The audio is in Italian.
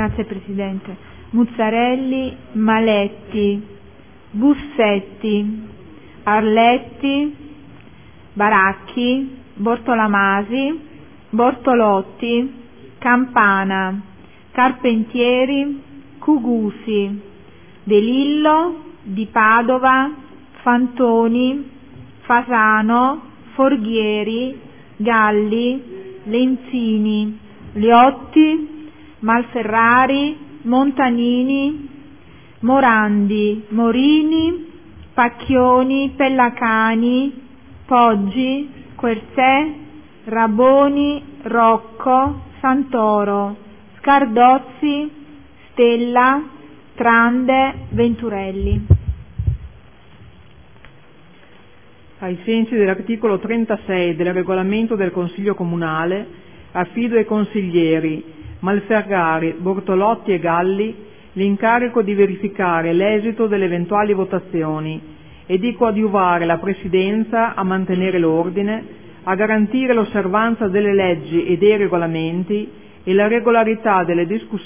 Grazie Presidente. Muzzarelli, Maletti, Bussetti, Arletti, Baracchi, Bortolamasi, Bortolotti, Campana, Carpentieri, Cugusi, De Lillo, Di Padova, Fantoni, Fasano, Forghieri, Galli, Lenzini, Liotti, Malferrari, Montanini, Morandi, Morini, Pacchioni, Pellacani, Poggi, Querzè, Raboni, Rocco, Santoro, Scardozzi, Stella, Trande, Venturelli. Ai sensi dell'articolo 36 del regolamento del Consiglio Comunale, affido ai consiglieri Malferrari, Bortolotti e Galli l'incarico di verificare l'esito delle eventuali votazioni e di coadiuvare la Presidenza a mantenere l'ordine, a garantire l'osservanza delle leggi e dei regolamenti e la regolarità delle discussioni